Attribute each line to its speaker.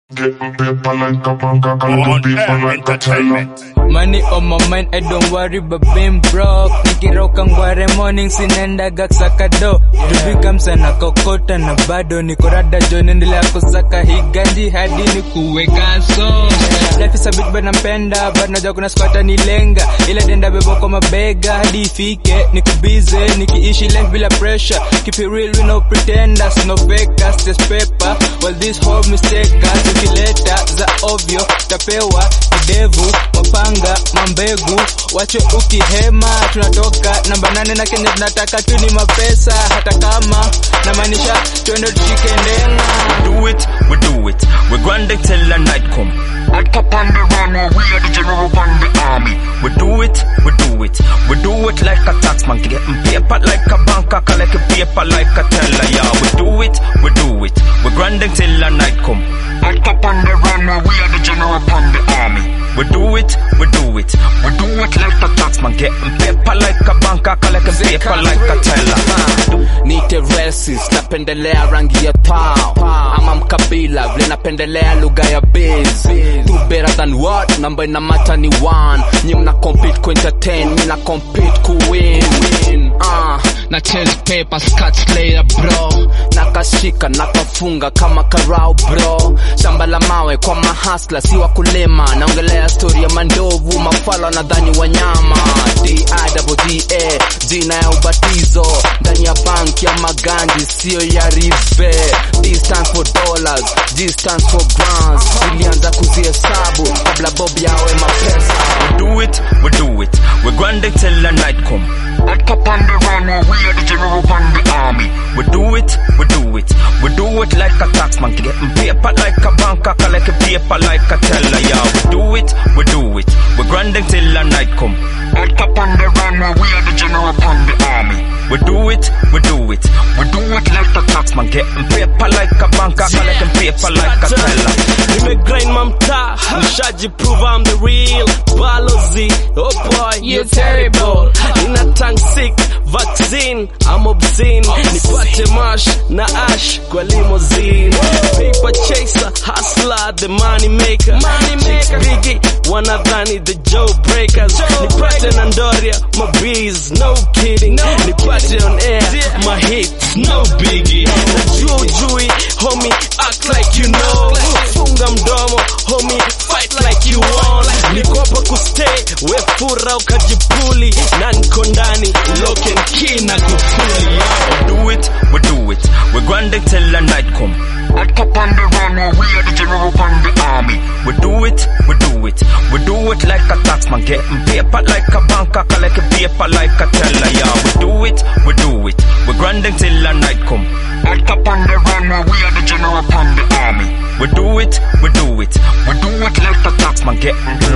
Speaker 1: Getting paper like a bank, I got people like a teller.
Speaker 2: Money on my mind, I don't worry about being broke. Nikiroka ngware morning, sinendaga kusaka do. Become sana kokota na bado niko rada jo, nendelea kusaka higanji hadi nikuweka so. Life is a bit but nampenda, but najua kuna squatter nilenga. Ila denda bebo kwa mabega hadi ifike, niku busy, nikiishi life bila pressure. Keep it real, we no pretenders, no fakers, just paper. Well this whole mistake us, ukileta za ovyo tapewa kidevu, mapanga, mambegu, wache ukihema. Tunatoka namba 8 na Kenya tunataka tu ni mapesa, hata kama na maanisha twende tushike ndenga.
Speaker 3: We do it, we're grinding till the night come.
Speaker 1: At top on the run, we are the general of the army.
Speaker 3: We do it like a tax man, getting paper like a banker, collecting paper like a teller. Yeah, we do it, we're grinding till the night come.
Speaker 1: At top on the run, we are the general of the army.
Speaker 3: We do it like a tax man, getting paper like a banker, collecting paper like a teller.
Speaker 4: Nite racist, napendelea rangi ya tao. Ama mkabila, vile napendelea lugha ya biz. Do better than what? Number ina mata ni 1. Nyi mna compete ku entertain, mina compete ku win. Na chase papers, cut slayer bro. Nakashika, nakafunga kama karao bro. Shamba la mawe kwa mahasla, si wakulima. Naongelea story ya mandovu, mafala nadhani wanyama. D-I-double-D-A, jina ya ubatizo. Ndani ya bank ya maganji, sio ya rive. D stands for dollars, G stands for grants. Ilianza kuzihesabu, kabla bob yawe mapesa.
Speaker 3: We do it, we're grinding till the night come.
Speaker 1: At top on the run, we are the general of the army.
Speaker 3: We do it like a tax man, getting paper like a banker, collecting paper like a teller. Yeah, we do it, we're grinding till the night come.
Speaker 1: At top on the run, we are the general of the army.
Speaker 3: We do it like a tax man, getting paper like a banker, collecting paper like a teller.
Speaker 5: Nimegrind mamta, nishaji prove I'm the real Balozi, oh boy, you're terrible. Nina tongue sick, vaccine, I'm obscene. Nipate mash na ash kwa limousine. Paper chaser, hustler, the money maker. Chicks biggie, wanadhani the Joe breakers. Nipate Nandoria, my bees, no kidding. Nipate on air, my hits, no biggie. Na ujui, homie, act like you know. Funga mdomo, homie, fight like you want. Niko hapa kustay, we fura ukajipuli. Na niko ndani, lock and key na kufuli.
Speaker 3: We do it, we're grinding till the night come.
Speaker 1: At top on the run, we are the general of the army.
Speaker 3: We do it like a tax man, getting paper like a banker, collecting paper like a teller. Yeah, we do it, we're grinding till the night come.
Speaker 1: At top on the run, we are the general of the army.
Speaker 3: We do it like a tax man, getting